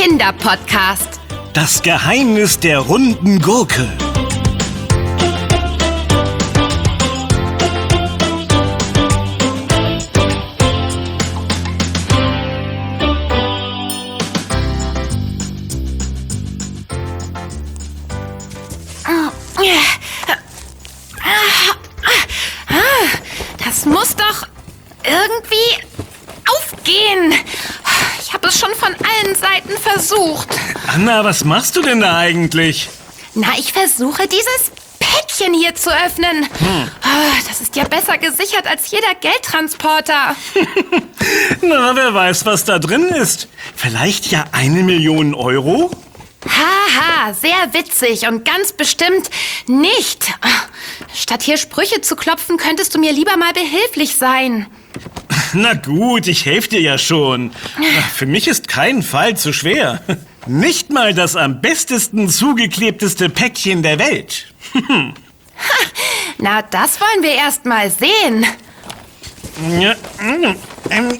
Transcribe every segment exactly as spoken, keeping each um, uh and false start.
Kinderpodcast. Das Geheimnis der runden Gurke. Das muss doch irgendwie aufgehen. Ich habe es schon von allen Seiten versucht. Anna, was machst du denn da eigentlich? Na, ich versuche dieses Päckchen hier zu öffnen. Hm. Das ist ja besser gesichert als jeder Geldtransporter. Na, wer weiß, was da drin ist. Vielleicht ja eine Million Euro? Haha, sehr witzig und ganz bestimmt nicht. Statt hier Sprüche zu klopfen, könntest du mir lieber mal behilflich sein. Na gut, ich helfe dir ja schon. Für mich ist kein Fall zu schwer. Nicht mal das am bestesten zugeklebteste Päckchen der Welt. Na, das wollen wir erst mal sehen. Ja, ähm,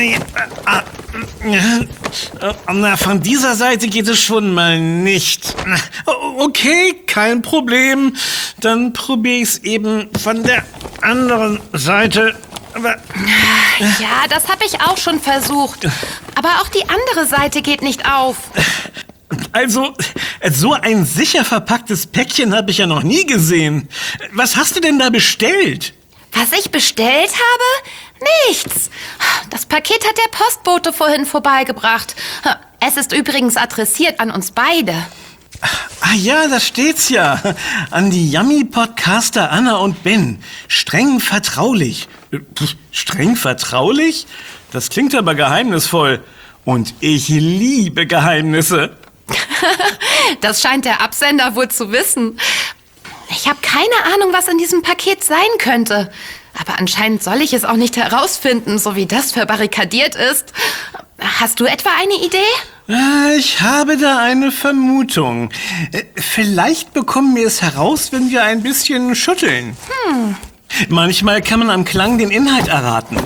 na, von dieser Seite geht es schon mal nicht. Okay, kein Problem. Dann probiere ich es eben von der anderen Seite. Aber ja, das habe ich auch schon versucht. Aber auch die andere Seite geht nicht auf. Also, so ein sicher verpacktes Päckchen habe ich ja noch nie gesehen. Was hast du denn da bestellt? Was ich bestellt habe? Nichts. Das Paket hat der Postbote vorhin vorbeigebracht. Es ist übrigens adressiert an uns beide. Ah ja, da steht's ja. An die Yummy-Podcaster Anna und Ben. Streng vertraulich. Streng vertraulich? Das klingt aber geheimnisvoll. Und ich liebe Geheimnisse. Das scheint der Absender wohl zu wissen. Ich habe keine Ahnung, was in diesem Paket sein könnte. Aber anscheinend soll ich es auch nicht herausfinden, so wie das verbarrikadiert ist. Hast du etwa eine Idee? Ich habe da eine Vermutung. Vielleicht bekommen wir es heraus, wenn wir ein bisschen schütteln. Hm. Manchmal kann man am Klang den Inhalt erraten.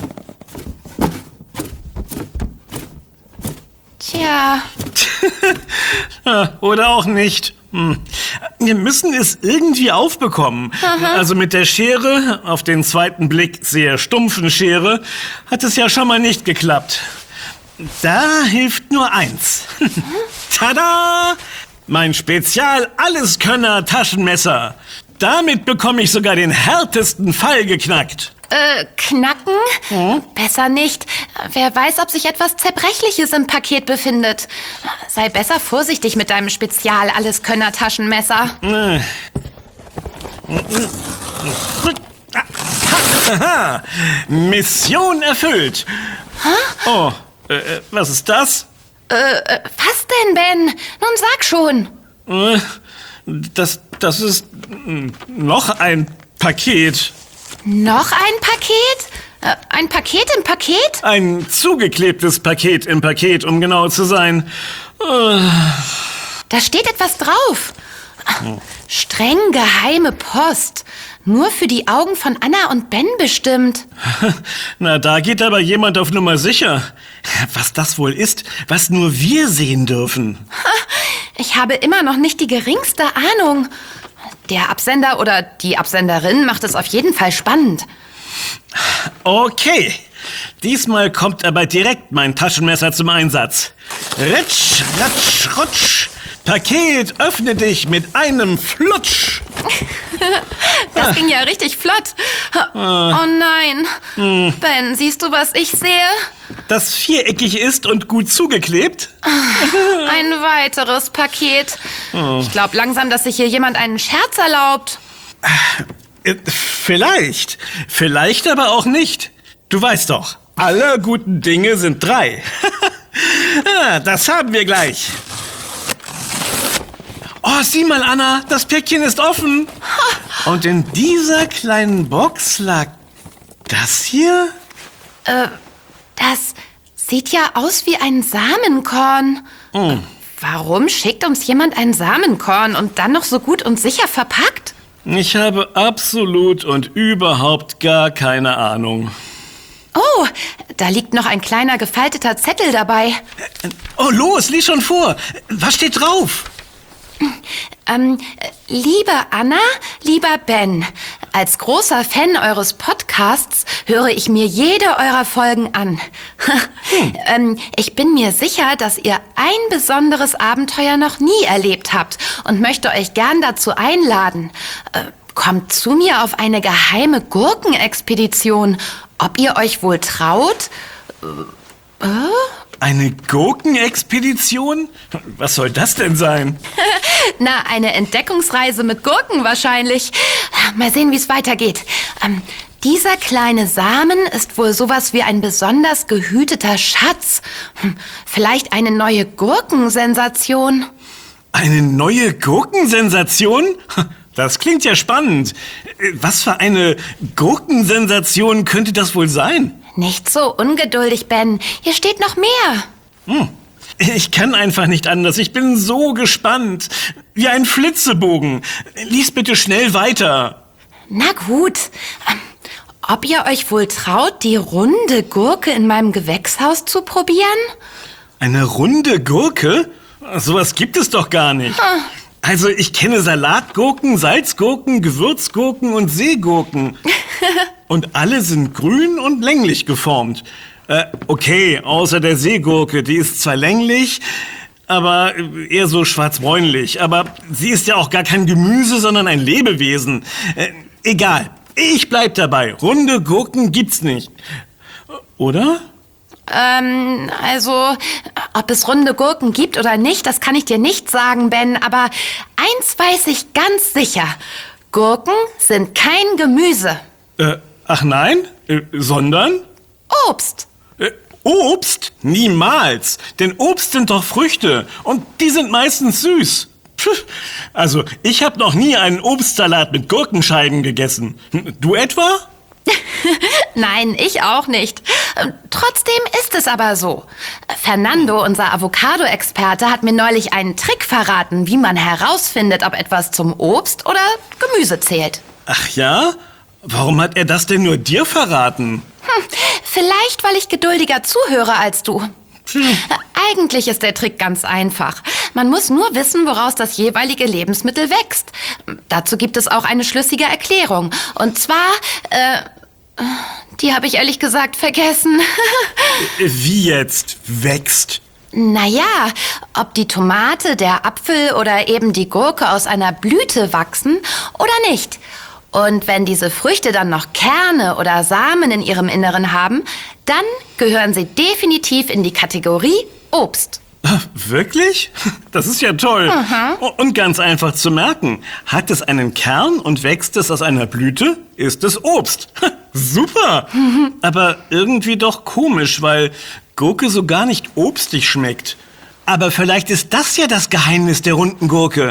Tja. Oder auch nicht. Hm. Wir müssen es irgendwie aufbekommen. Aha. Also mit der Schere, auf den zweiten Blick sehr stumpfen Schere, hat es ja schon mal nicht geklappt. Da hilft nur eins. Tada! Mein Spezial-Alleskönner-Taschenmesser. Damit bekomme ich sogar den härtesten Fall geknackt. Äh, knacken? Hm? Besser nicht. Wer weiß, ob sich etwas Zerbrechliches im Paket befindet. Sei besser vorsichtig mit deinem Spezial-Alleskönner-Taschenmesser. Äh. Mission erfüllt. Hä? Oh, äh, was ist das? Äh, was denn, Ben? Nun sag schon. Äh, das, das ist noch ein Paket. Noch ein Paket? Äh, ein Paket im Paket? Ein zugeklebtes Paket im Paket, um genau zu sein. Äh. Da steht etwas drauf. Hm. Streng geheime Post. Nur für die Augen von Anna und Ben bestimmt. Na, da geht aber jemand auf Nummer sicher. Was das wohl ist, was nur wir sehen dürfen. Ich habe immer noch nicht die geringste Ahnung. Der Absender oder die Absenderin macht es auf jeden Fall spannend. Okay, diesmal kommt aber direkt mein Taschenmesser zum Einsatz. Ritsch, ratsch, rutsch. Paket, öffne dich mit einem Flutsch. Das ging ja richtig flott. Oh nein. Hm. Ben, siehst du, was ich sehe? Das viereckig ist und gut zugeklebt. Ein weiteres Paket. Oh. Ich glaube langsam, dass sich hier jemand einen Scherz erlaubt. Vielleicht. Vielleicht aber auch nicht. Du weißt doch, alle guten Dinge sind drei. Das haben wir gleich. Oh, sieh mal, Anna, das Päckchen ist offen. Und in dieser kleinen Box lag das hier? Äh, das sieht ja aus wie ein Samenkorn. Mm. Warum schickt uns jemand ein Samenkorn und dann noch so gut und sicher verpackt? Ich habe absolut und überhaupt gar keine Ahnung. Oh, da liegt noch ein kleiner gefalteter Zettel dabei. Oh, los, lies schon vor. Was steht drauf? Ähm, liebe Anna, lieber Ben, als großer Fan eures Podcasts höre ich mir jede eurer Folgen an. hm. ähm, ich bin mir sicher, dass ihr ein besonderes Abenteuer noch nie erlebt habt und möchte euch gern dazu einladen. Äh, kommt zu mir auf eine geheime Gurkenexpedition. Ob ihr euch wohl traut? Äh? Eine Gurkenexpedition? Was soll das denn sein? Na, eine Entdeckungsreise mit Gurken wahrscheinlich. Mal sehen, wie es weitergeht. Ähm, dieser kleine Samen ist wohl sowas wie ein besonders gehüteter Schatz. Hm, vielleicht eine neue Gurkensensation. Eine neue Gurkensensation? Das klingt ja spannend. Was für eine Gurkensensation könnte das wohl sein? Nicht so ungeduldig, Ben. Hier steht noch mehr. Hm. Ich kann einfach nicht anders. Ich bin so gespannt. Wie ein Flitzebogen. Lies bitte schnell weiter. Na gut. Ob ihr euch wohl traut, die runde Gurke in meinem Gewächshaus zu probieren? Eine runde Gurke? Sowas gibt es doch gar nicht. Hm. Also ich kenne Salatgurken, Salzgurken, Gewürzgurken und Seegurken. Und alle sind grün und länglich geformt. Äh, okay, außer der Seegurke. Die ist zwar länglich, aber eher so schwarzbräunlich. Aber sie ist ja auch gar kein Gemüse, sondern ein Lebewesen. Äh, egal, ich bleib dabei. Runde Gurken gibt's nicht. Oder? Ähm, also, ob es runde Gurken gibt oder nicht, das kann ich dir nicht sagen, Ben. Aber eins weiß ich ganz sicher. Gurken sind kein Gemüse. Äh, ach nein? Äh, sondern? Obst. Äh, Obst? Niemals. Denn Obst sind doch Früchte. Und die sind meistens süß. Puh. Also, ich habe noch nie einen Obstsalat mit Gurkenscheiben gegessen. Du etwa? Nein, ich auch nicht. Trotzdem ist es aber so. Fernando, unser Avocado-Experte, hat mir neulich einen Trick verraten, wie man herausfindet, ob etwas zum Obst oder Gemüse zählt. Ach ja? Warum hat er das denn nur dir verraten? Hm, vielleicht, weil ich geduldiger zuhöre als du. Hm. Eigentlich ist der Trick ganz einfach. Man muss nur wissen, woraus das jeweilige Lebensmittel wächst. Dazu gibt es auch eine schlüssige Erklärung. Und zwar, äh, die habe ich ehrlich gesagt vergessen. Wie jetzt wächst? Naja, ob die Tomate, der Apfel oder eben die Gurke aus einer Blüte wachsen oder nicht. Und wenn diese Früchte dann noch Kerne oder Samen in ihrem Inneren haben, dann gehören sie definitiv in die Kategorie Obst. Wirklich? Das ist ja toll. Mhm. Und ganz einfach zu merken. Hat es einen Kern und wächst es aus einer Blüte, ist es Obst. Super. Mhm. Aber irgendwie doch komisch, weil Gurke so gar nicht obstig schmeckt. Aber vielleicht ist das ja das Geheimnis der runden Gurke.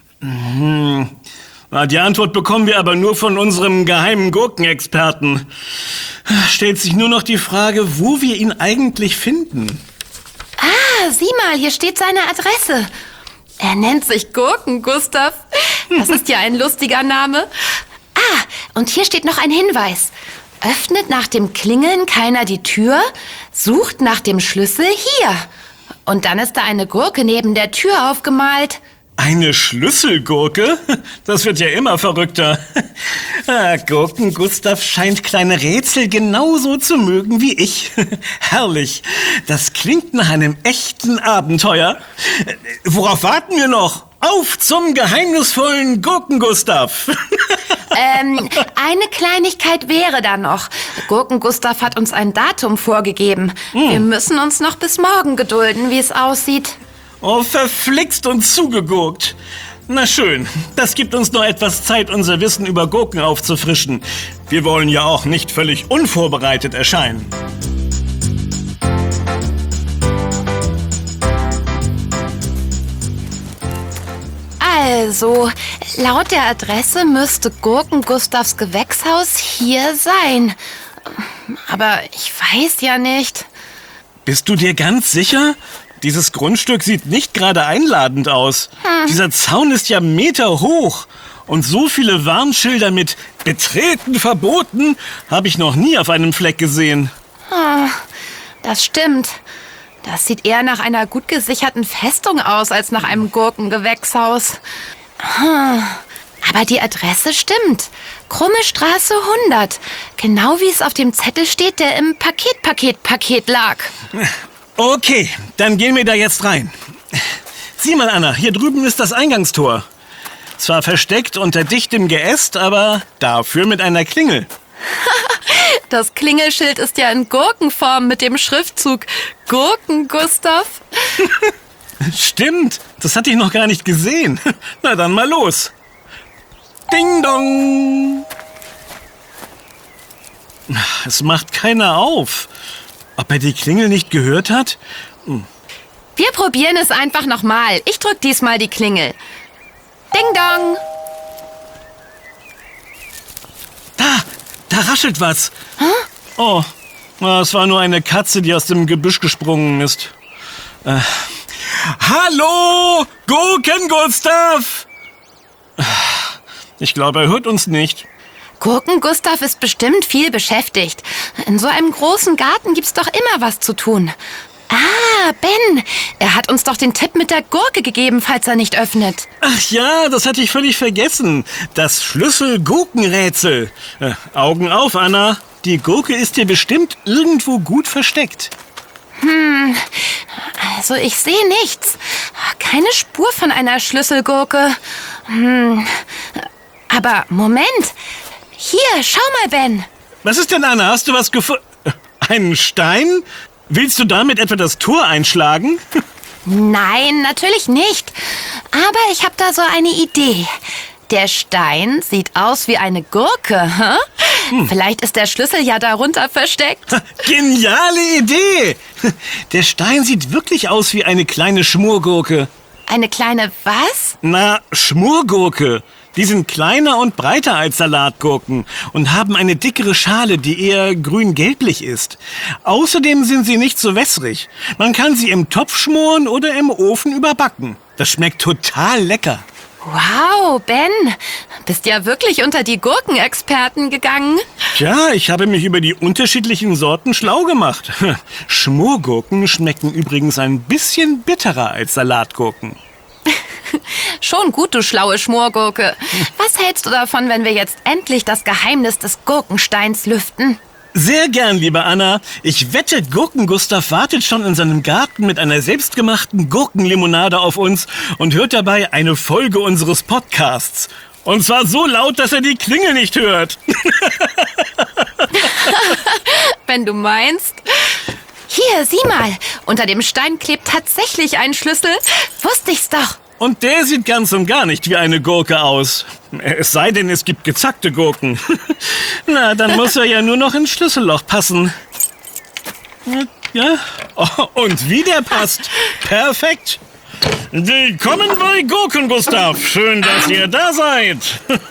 Mhm. Na, die Antwort bekommen wir aber nur von unserem geheimen Gurkenexperten. Stellt sich nur noch die Frage, wo wir ihn eigentlich finden. Ah, sieh mal, hier steht seine Adresse. Er nennt sich Gurken-Gustav. Das ist ja ein lustiger Name. Ah, und hier steht noch ein Hinweis. Öffnet nach dem Klingeln keiner die Tür, sucht nach dem Schlüssel hier. Und dann ist da eine Gurke neben der Tür aufgemalt. Eine Schlüsselgurke? Das wird ja immer verrückter. Ah, Gurken-Gustav scheint kleine Rätsel genauso zu mögen wie ich. Herrlich. Das klingt nach einem echten Abenteuer. Worauf warten wir noch? Auf zum geheimnisvollen Gurken-Gustav. ähm, eine Kleinigkeit wäre da noch. Gurken-Gustav hat uns ein Datum vorgegeben. Hm. Wir müssen uns noch bis morgen gedulden, wie es aussieht. Oh, verflixt und zugegurkt. Na schön, das gibt uns noch etwas Zeit, unser Wissen über Gurken aufzufrischen. Wir wollen ja auch nicht völlig unvorbereitet erscheinen. Also, laut der Adresse müsste Gurken-Gustavs Gewächshaus hier sein. Aber ich weiß ja nicht. Bist du dir ganz sicher? Dieses Grundstück sieht nicht gerade einladend aus. Hm. Dieser Zaun ist ja Meter hoch. Und so viele Warnschilder mit Betreten verboten habe ich noch nie auf einem Fleck gesehen. Das stimmt. Das sieht eher nach einer gut gesicherten Festung aus, als nach einem Gurkengewächshaus. Aber die Adresse stimmt. Krumme Straße hundert. Genau wie es auf dem Zettel steht, der im Paket-Paket-Paket lag. Okay, dann gehen wir da jetzt rein. Sieh mal, Anna, hier drüben ist das Eingangstor. Zwar versteckt unter dichtem Geäst, aber dafür mit einer Klingel. Das Klingelschild ist ja in Gurkenform mit dem Schriftzug Gurken, Gustav. Stimmt, das hatte ich noch gar nicht gesehen. Na dann mal los. Ding dong. Es macht keiner auf. Ob er die Klingel nicht gehört hat? Hm. Wir probieren es einfach nochmal. Ich drück diesmal die Klingel. Ding dong. Da, da raschelt was. Huh? Oh, es war nur eine Katze, die aus dem Gebüsch gesprungen ist. Äh. Hallo, Gurken-Gustav! Ich glaube, er hört uns nicht. Gurken-Gustav ist bestimmt viel beschäftigt. In so einem großen Garten gibt's doch immer was zu tun. Ah, Ben, er hat uns doch den Tipp mit der Gurke gegeben, falls er nicht öffnet. Ach ja, das hatte ich völlig vergessen. Das Schlüssel-Gurkenrätsel. Äh, Augen auf, Anna. Die Gurke ist hier bestimmt irgendwo gut versteckt. Hm, also ich sehe nichts. Keine Spur von einer Schlüsselgurke. Hm, aber Moment. Hier, schau mal, Ben. Was ist denn, Anna? Hast du was gefunden? Einen Stein? Willst du damit etwa das Tor einschlagen? Nein, natürlich nicht. Aber ich habe da so eine Idee. Der Stein sieht aus wie eine Gurke. Hm? Hm. Vielleicht ist der Schlüssel ja darunter versteckt. Geniale Idee! Der Stein sieht wirklich aus wie eine kleine Schmorgurke. Eine kleine was? Na, Schmorgurke. Die sind kleiner und breiter als Salatgurken und haben eine dickere Schale, die eher grün-gelblich ist. Außerdem sind sie nicht so wässrig. Man kann sie im Topf schmoren oder im Ofen überbacken. Das schmeckt total lecker. Wow, Ben, bist ja wirklich unter die Gurkenexperten gegangen. Tja, ich habe mich über die unterschiedlichen Sorten schlau gemacht. Schmorgurken schmecken übrigens ein bisschen bitterer als Salatgurken. Schon gut, du schlaue Schmorgurke. Was hältst du davon, wenn wir jetzt endlich das Geheimnis des Gurkensteins lüften? Sehr gern, liebe Anna. Ich wette, Gurken-Gustav wartet schon in seinem Garten mit einer selbstgemachten Gurkenlimonade auf uns und hört dabei eine Folge unseres Podcasts. Und zwar so laut, dass er die Klingel nicht hört. Wenn du meinst. Hier, sieh mal. Unter dem Stein klebt tatsächlich ein Schlüssel. Wusste ich's doch. Und der sieht ganz und gar nicht wie eine Gurke aus. Es sei denn, es gibt gezackte Gurken. Na, dann muss er ja nur noch ins Schlüsselloch passen. Ja, oh, und wie der passt. Perfekt. Willkommen bei Gurken-Gustav. Schön, dass ihr da seid.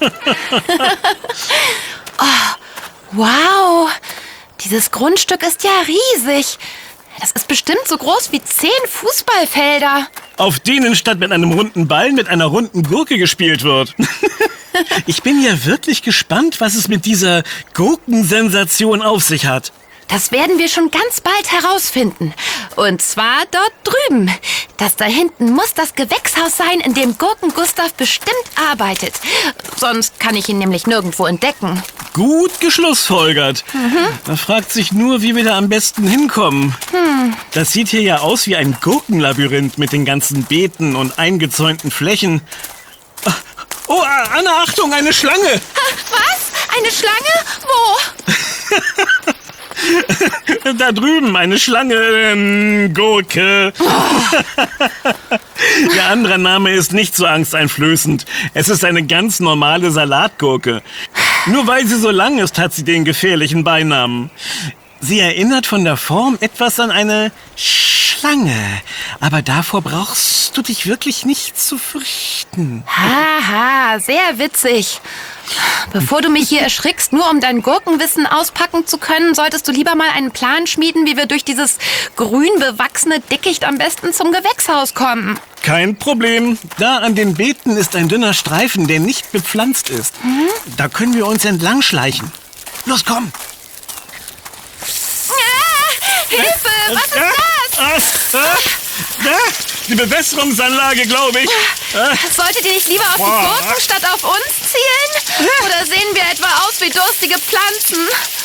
Oh, wow. Dieses Grundstück ist ja riesig. Das ist bestimmt so groß wie zehn Fußballfelder. Auf denen statt mit einem runden Ball mit einer runden Gurke gespielt wird. Ich bin ja wirklich gespannt, was es mit dieser Gurkensensation auf sich hat. Das werden wir schon ganz bald herausfinden. Und zwar dort drüben. Das da hinten muss das Gewächshaus sein, in dem Gurken-Gustav bestimmt arbeitet. Sonst kann ich ihn nämlich nirgendwo entdecken. Gut geschlussfolgert. Mhm. Man fragt sich nur, wie wir da am besten hinkommen. Hm. Das sieht hier ja aus wie ein Gurkenlabyrinth mit den ganzen Beeten und eingezäunten Flächen. Oh, Anna, Achtung, eine Schlange! Was? Eine Schlange? Wo? Da drüben, eine Schlange, ähm, Gurke. Oh. Der andere Name ist nicht so angsteinflößend. Es ist eine ganz normale Salatgurke. Nur weil sie so lang ist, hat sie den gefährlichen Beinamen. Sie erinnert von der Form etwas an eine Schlange. Aber davor brauchst du dich wirklich nicht zu fürchten. Haha, sehr witzig. Bevor du mich hier erschrickst, nur um dein Gurkenwissen auspacken zu können, solltest du lieber mal einen Plan schmieden, wie wir durch dieses grün bewachsene Dickicht am besten zum Gewächshaus kommen. Kein Problem. Da an den Beeten ist ein dünner Streifen, der nicht bepflanzt ist. Mhm. Da können wir uns entlang schleichen. Los, komm! Ah, was ist das? Ah, ah, da, die Bewässerungsanlage, glaube ich. Ah. Solltet ihr nicht lieber auf Boah. die Gurken statt auf uns zielen? Oder sehen wir etwa aus wie durstige Pflanzen?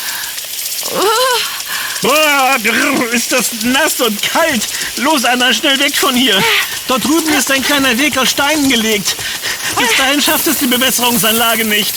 Uh. Boah, ist das nass und kalt. Los, Anna, schnell weg von hier. Dort drüben ist ein kleiner Weg aus Steinen gelegt. Bis dahin schafft es die Bewässerungsanlage nicht.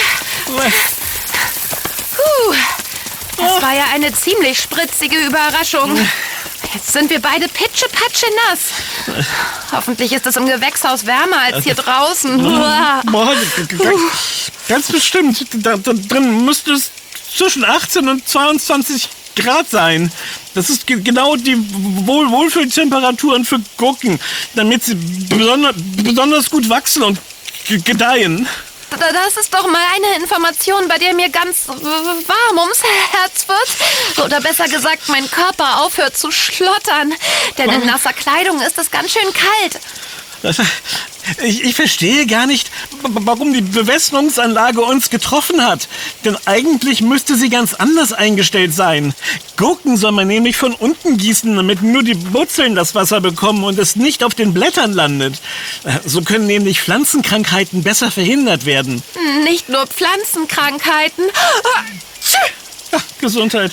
Puh, das war ja eine ziemlich spritzige Überraschung. Jetzt sind wir beide pitschepatsche nass. Hoffentlich ist es im Gewächshaus wärmer als hier draußen. Boah, ganz bestimmt. Da, da drin müsste es zwischen achtzehn und zweiundzwanzig Grad sein. Das ist ge- genau die Wohl- Wohlfühltemperaturen für Gurken, damit sie besonders, besonders gut wachsen und g- gedeihen. Das ist doch mal eine Information, bei der mir ganz warm ums Herz wird. Oder besser gesagt, mein Körper aufhört zu schlottern. Denn in nasser Kleidung ist es ganz schön kalt. Ich, ich verstehe gar nicht, warum die Bewässerungsanlage uns getroffen hat. Denn eigentlich müsste sie ganz anders eingestellt sein. Gurken soll man nämlich von unten gießen, damit nur die Wurzeln das Wasser bekommen und es nicht auf den Blättern landet. So können nämlich Pflanzenkrankheiten besser verhindert werden. Nicht nur Pflanzenkrankheiten. Ach, Gesundheit.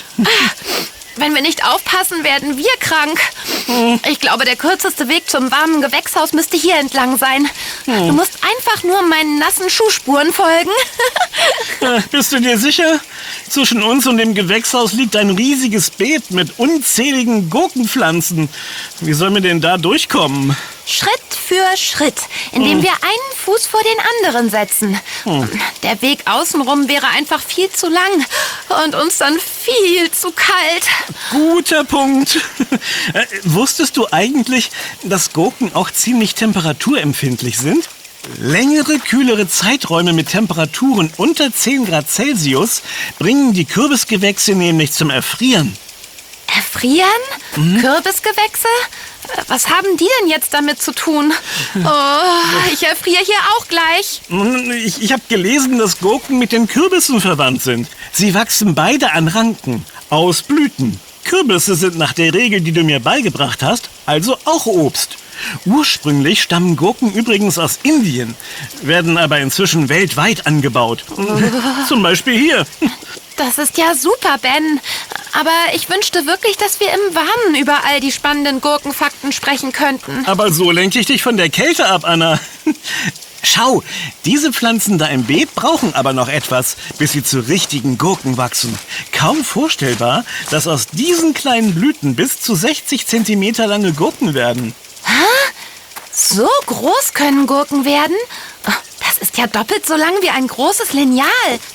Wenn wir nicht aufpassen, werden wir krank. Ich glaube, der kürzeste Weg zum warmen Gewächshaus müsste hier entlang sein. Du musst einfach nur meinen nassen Schuhspuren folgen. Bist du dir sicher? Zwischen uns und dem Gewächshaus liegt ein riesiges Beet mit unzähligen Gurkenpflanzen. Wie sollen wir denn da durchkommen? Schritt für Schritt, indem wir einen Fuß vor den anderen setzen. Der Weg außenrum wäre einfach viel zu lang und uns dann viel zu kalt. Guter Punkt. Äh, wusstest du eigentlich, dass Gurken auch ziemlich temperaturempfindlich sind? Längere, kühlere Zeiträume mit Temperaturen unter zehn Grad Celsius bringen die Kürbisgewächse nämlich zum Erfrieren. Erfrieren? Mhm. Kürbisgewächse? Was haben die denn jetzt damit zu tun? Oh, ich erfriere hier auch gleich. Ich, ich habe gelesen, dass Gurken mit den Kürbissen verwandt sind. Sie wachsen beide an Ranken, aus Blüten. Kürbisse sind nach der Regel, die du mir beigebracht hast, also auch Obst. Ursprünglich stammen Gurken übrigens aus Indien, werden aber inzwischen weltweit angebaut. Zum Beispiel hier. Das ist ja super, Ben. Aber ich wünschte wirklich, dass wir im Warmen über all die spannenden Gurkenfakten sprechen könnten. Aber so lenke ich dich von der Kälte ab, Anna. Schau, diese Pflanzen da im Beet brauchen aber noch etwas, bis sie zu richtigen Gurken wachsen. Kaum vorstellbar, dass aus diesen kleinen Blüten bis zu sechzig Zentimeter lange Gurken werden. Hä? So groß können Gurken werden? Das ist ja doppelt so lang wie ein großes Lineal.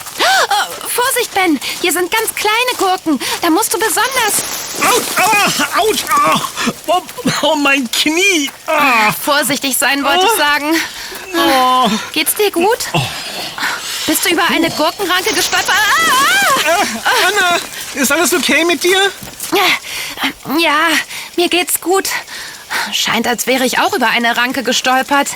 Oh, Vorsicht, Ben, hier sind ganz kleine Gurken. Da musst du besonders... Autsch, aua, autsch, ah, oh, oh, mein Knie. Ah. Vorsichtig sein, wollte ich sagen. Oh. Geht's dir gut? Oh. Bist du über eine Gurkenranke gestolpert? Ah, ah. Äh, Anna, ist alles okay mit dir? Ja, mir geht's gut. Scheint, als wäre ich auch über eine Ranke gestolpert.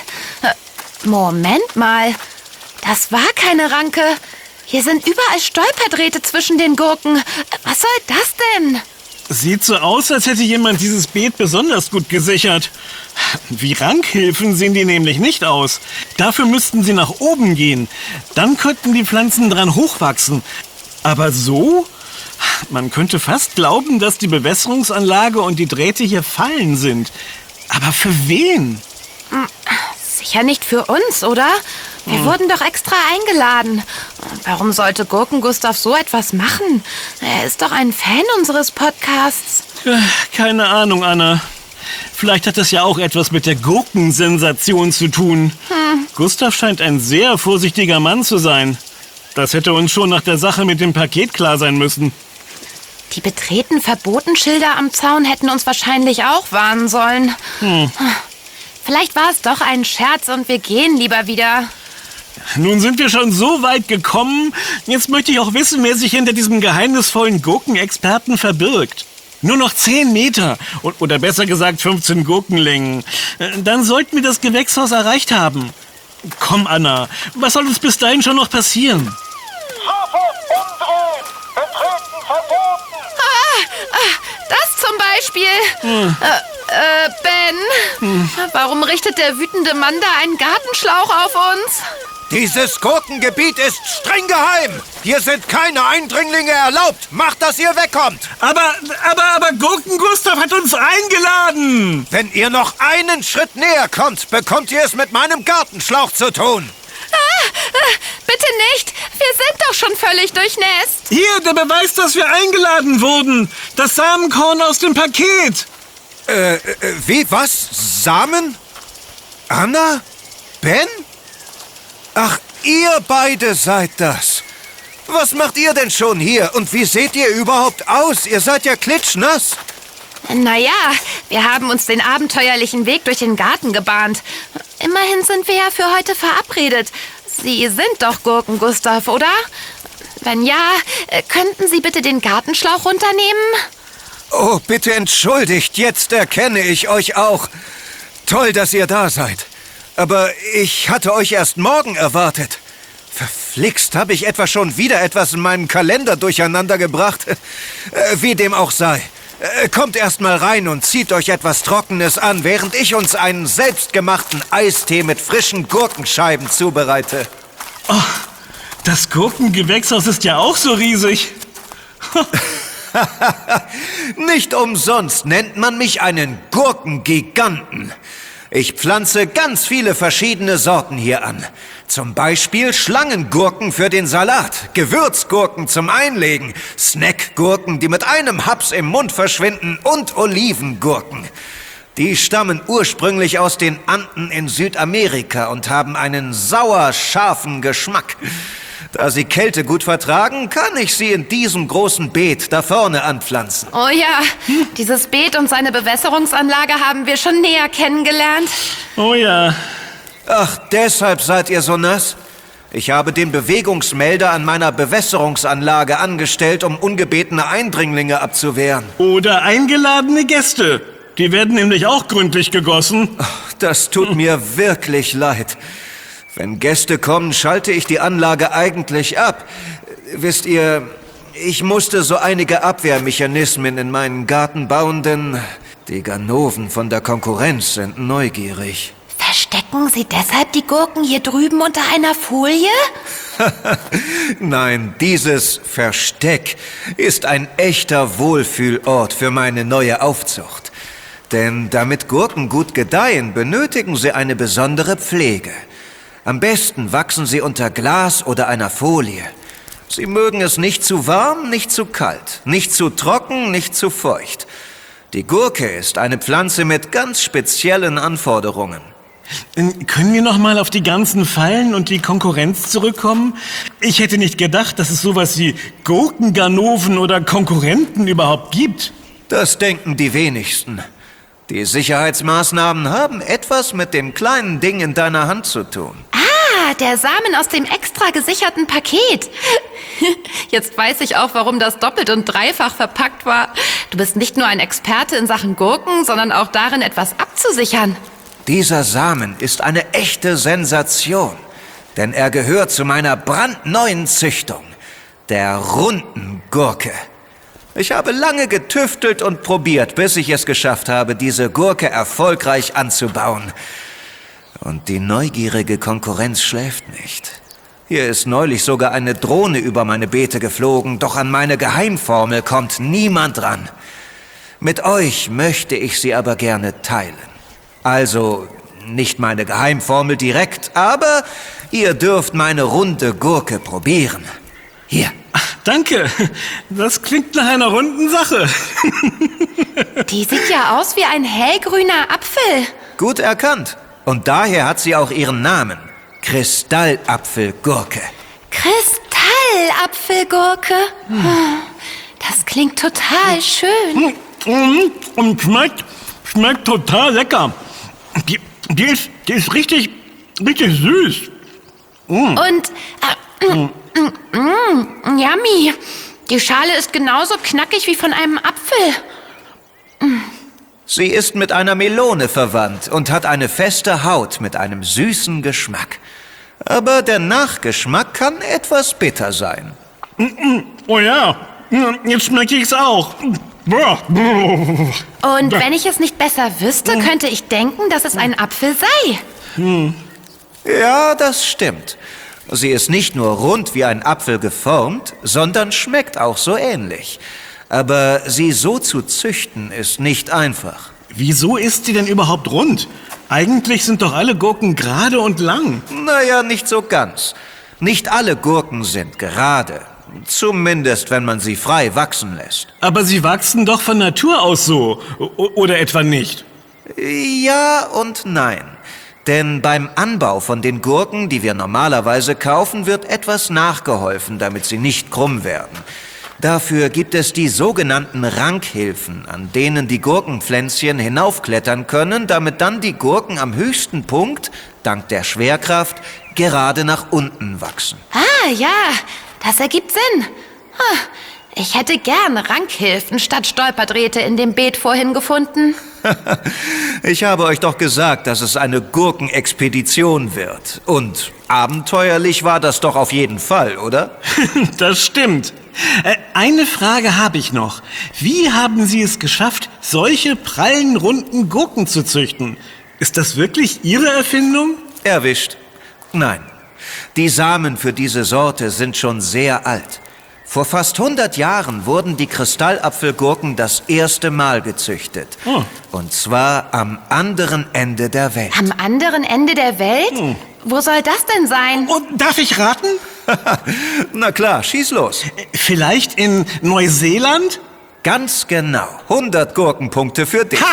Moment mal, das war keine Ranke. Hier sind überall Stolperdrähte zwischen den Gurken. Was soll das denn? Sieht so aus, als hätte jemand dieses Beet besonders gut gesichert. Wie Rankhilfen sehen die nämlich nicht aus. Dafür müssten sie nach oben gehen. Dann könnten die Pflanzen dran hochwachsen. Aber so? Man könnte fast glauben, dass die Bewässerungsanlage und die Drähte hier Fallen sind. Aber für wen? Sicher nicht für uns, oder? Wir hm. wurden doch extra eingeladen. Warum sollte Gurken-Gustav so etwas machen? Er ist doch ein Fan unseres Podcasts. Keine Ahnung, Anna. Vielleicht hat das ja auch etwas mit der Gurkensensation zu tun. Hm. Gustav scheint ein sehr vorsichtiger Mann zu sein. Das hätte uns schon nach der Sache mit dem Paket klar sein müssen. Die Betreten-Verboten-Schilder am Zaun hätten uns wahrscheinlich auch warnen sollen. Hm. Vielleicht war es doch ein Scherz und wir gehen lieber wieder. Nun sind wir schon so weit gekommen. Jetzt möchte ich auch wissen, wer sich hinter diesem geheimnisvollen Gurkenexperten verbirgt. Nur noch zehn Meter oder besser gesagt fünfzehn Gurkenlängen. Dann sollten wir das Gewächshaus erreicht haben. Komm, Anna, was soll uns bis dahin schon noch passieren? Ah, das zum Beispiel. Hm. Äh, äh, Ben, hm. warum richtet der wütende Mann da einen Gartenschlauch auf uns? Dieses Gurkengebiet ist streng geheim. Hier sind keine Eindringlinge erlaubt. Macht, dass ihr wegkommt. Aber, aber, aber Gurken-Gustav hat uns eingeladen. Wenn ihr noch einen Schritt näher kommt, bekommt ihr es mit meinem Gartenschlauch zu tun. Ah, äh, bitte nicht. Wir sind doch schon völlig durchnässt. Hier, der Beweis, dass wir eingeladen wurden. Das Samenkorn aus dem Paket. Äh, äh wie, was? Samen? Anna? Ben? Ach, ihr beide seid das. Was macht ihr denn schon hier? Und wie seht ihr überhaupt aus? Ihr seid ja klitschnass. Naja, wir haben uns den abenteuerlichen Weg durch den Garten gebahnt. Immerhin sind wir ja für heute verabredet. Sie sind doch Gurken-Gustav, oder? Wenn ja, könnten Sie bitte den Gartenschlauch runternehmen? Oh, bitte entschuldigt, jetzt erkenne ich euch auch. Toll, dass ihr da seid. Aber ich hatte euch erst morgen erwartet. Verflixt, habe ich etwa schon wieder etwas in meinem Kalender durcheinander gebracht? Äh, wie dem auch sei. Äh, kommt erst mal rein und zieht euch etwas Trockenes an, während ich uns einen selbstgemachten Eistee mit frischen Gurkenscheiben zubereite. Oh, das Gurkengewächshaus ist ja auch so riesig. Nicht umsonst nennt man mich einen Gurkengiganten. Ich pflanze ganz viele verschiedene Sorten hier an. Zum Beispiel Schlangengurken für den Salat, Gewürzgurken zum Einlegen, Snackgurken, die mit einem Haps im Mund verschwinden und Olivengurken. Die stammen ursprünglich aus den Anden in Südamerika und haben einen sauer-scharfen Geschmack. Da sie Kälte gut vertragen, kann ich sie in diesem großen Beet da vorne anpflanzen. Oh ja, dieses Beet und seine Bewässerungsanlage haben wir schon näher kennengelernt. Oh ja. Ach, deshalb seid ihr so nass? Ich habe den Bewegungsmelder an meiner Bewässerungsanlage angestellt, um ungebetene Eindringlinge abzuwehren. Oder eingeladene Gäste. Die werden nämlich auch gründlich gegossen. Ach, das tut hm. mir wirklich leid. Wenn Gäste kommen, schalte ich die Anlage eigentlich ab. Wisst ihr, ich musste so einige Abwehrmechanismen in meinen Garten bauen, denn die Ganoven von der Konkurrenz sind neugierig. Verstecken Sie deshalb die Gurken hier drüben unter einer Folie? Nein, dieses Versteck ist ein echter Wohlfühlort für meine neue Aufzucht. Denn damit Gurken gut gedeihen, benötigen sie eine besondere Pflege. Am besten wachsen sie unter Glas oder einer Folie. Sie mögen es nicht zu warm, nicht zu kalt, nicht zu trocken, nicht zu feucht. Die Gurke ist eine Pflanze mit ganz speziellen Anforderungen. Können wir noch mal auf die ganzen Fallen und die Konkurrenz zurückkommen? Ich hätte nicht gedacht, dass es sowas wie Gurkenganoven oder Konkurrenten überhaupt gibt. Das denken die wenigsten. Die Sicherheitsmaßnahmen haben etwas mit dem kleinen Ding in deiner Hand zu tun. Ah, der Samen aus dem extra gesicherten Paket. Jetzt weiß ich auch, warum das doppelt und dreifach verpackt war. Du bist nicht nur ein Experte in Sachen Gurken, sondern auch darin, etwas abzusichern. Dieser Samen ist eine echte Sensation, denn er gehört zu meiner brandneuen Züchtung, der runden Gurke. Ich habe lange getüftelt und probiert, bis ich es geschafft habe, diese Gurke erfolgreich anzubauen. Und die neugierige Konkurrenz schläft nicht. Hier ist neulich sogar eine Drohne über meine Beete geflogen, doch an meine Geheimformel kommt niemand ran. Mit euch möchte ich sie aber gerne teilen. Also nicht meine Geheimformel direkt, aber ihr dürft meine runde Gurke probieren. Hier. Ach, danke. Das klingt nach einer runden Sache. Die sieht ja aus wie ein hellgrüner Apfel. Gut erkannt. Und daher hat sie auch ihren Namen. Kristallapfelgurke. Kristallapfelgurke? Hm. Das klingt total schön. Und schmeckt, schmeckt total lecker. Die, die, ist, die ist richtig, richtig süß. Mm. Und, äh, mm. Mm, mm, yummy. Die Schale ist genauso knackig wie von einem Apfel. Mm. Sie ist mit einer Melone verwandt und hat eine feste Haut mit einem süßen Geschmack. Aber der Nachgeschmack kann etwas bitter sein. Oh ja, jetzt schmecke ich's auch. Und wenn ich es nicht besser wüsste, könnte ich denken, dass es ein Apfel sei. Hm. Ja, das stimmt. Sie ist nicht nur rund wie ein Apfel geformt, sondern schmeckt auch so ähnlich. Aber sie so zu züchten, ist nicht einfach. Wieso ist sie denn überhaupt rund? Eigentlich sind doch alle Gurken gerade und lang. Naja, nicht so ganz. Nicht alle Gurken sind gerade. Zumindest, wenn man sie frei wachsen lässt. Aber sie wachsen doch von Natur aus so. O- oder etwa nicht? Ja und nein. Denn beim Anbau von den Gurken, die wir normalerweise kaufen, wird etwas nachgeholfen, damit sie nicht krumm werden. Dafür gibt es die sogenannten Rankhilfen, an denen die Gurkenpflänzchen hinaufklettern können, damit dann die Gurken am höchsten Punkt, dank der Schwerkraft, gerade nach unten wachsen. Ah, ja, das ergibt Sinn. Ah, ich hätte gern Rankhilfen statt Stolperdrähte in dem Beet vorhin gefunden. Ich habe euch doch gesagt, dass es eine Gurkenexpedition wird. Und abenteuerlich war das doch auf jeden Fall, oder? Das stimmt. Äh, eine Frage habe ich noch. Wie haben Sie es geschafft, solche prallen, runden Gurken zu züchten? Ist das wirklich Ihre Erfindung? Erwischt. Nein. Die Samen für diese Sorte sind schon sehr alt. Vor fast hundert Jahren wurden die Kristallapfelgurken das erste Mal gezüchtet. Oh. Und zwar am anderen Ende der Welt. Am anderen Ende der Welt? Hm. Wo soll das denn sein? Und darf ich raten? Na klar, schieß los. Vielleicht in Neuseeland? Ganz genau. hundert Gurkenpunkte für dich.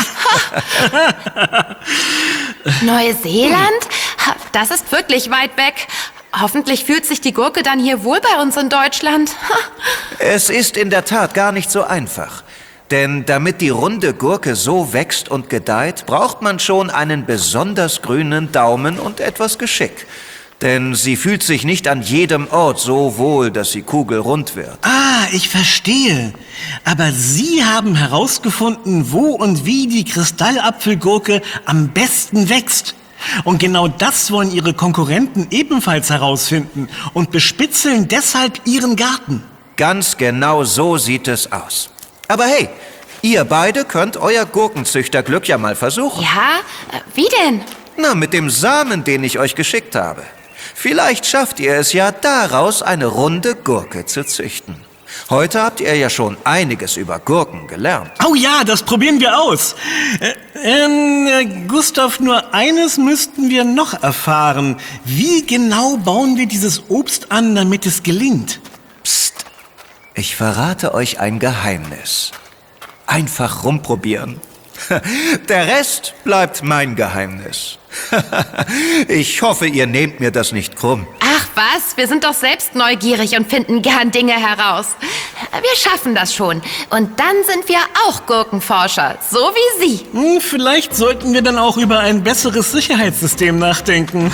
Neuseeland? Das ist wirklich weit weg. Hoffentlich fühlt sich die Gurke dann hier wohl bei uns in Deutschland. Es ist in der Tat gar nicht so einfach. Denn damit die runde Gurke so wächst und gedeiht, braucht man schon einen besonders grünen Daumen und etwas Geschick. Denn sie fühlt sich nicht an jedem Ort so wohl, dass sie kugelrund wird. Ah, ich verstehe. Aber Sie haben herausgefunden, wo und wie die Kristallapfelgurke am besten wächst. Und genau das wollen Ihre Konkurrenten ebenfalls herausfinden und bespitzeln deshalb Ihren Garten. Ganz genau so sieht es aus. Aber hey, ihr beide könnt euer Gurkenzüchterglück ja mal versuchen. Ja? Wie denn? Na, mit dem Samen, den ich euch geschickt habe. Vielleicht schafft ihr es ja, daraus eine runde Gurke zu züchten. Heute habt ihr ja schon einiges über Gurken gelernt. Oh ja, das probieren wir aus. Äh, ähm, äh, Gustav, nur eines müssten wir noch erfahren. Wie genau bauen wir dieses Obst an, damit es gelingt? Psst, ich verrate euch ein Geheimnis. Einfach rumprobieren. Der Rest bleibt mein Geheimnis. Ich hoffe, ihr nehmt mir das nicht krumm. Ach was, wir sind doch selbst neugierig und finden gern Dinge heraus. Wir schaffen das schon. Und dann sind wir auch Gurkenforscher, so wie Sie. Hm, vielleicht sollten wir dann auch über ein besseres Sicherheitssystem nachdenken.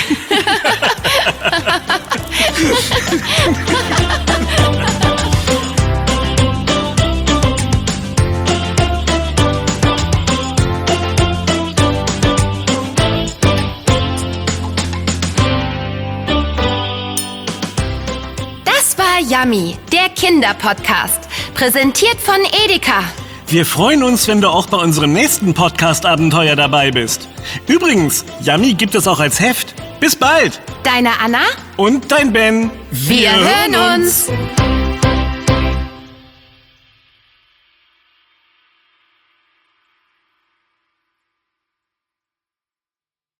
Yummy, der Kinderpodcast. Präsentiert von Edeka. Wir freuen uns, wenn du auch bei unserem nächsten Podcast-Abenteuer dabei bist. Übrigens, Yummy gibt es auch als Heft. Bis bald. Deine Anna und dein Ben. Wir, Wir hören uns. uns.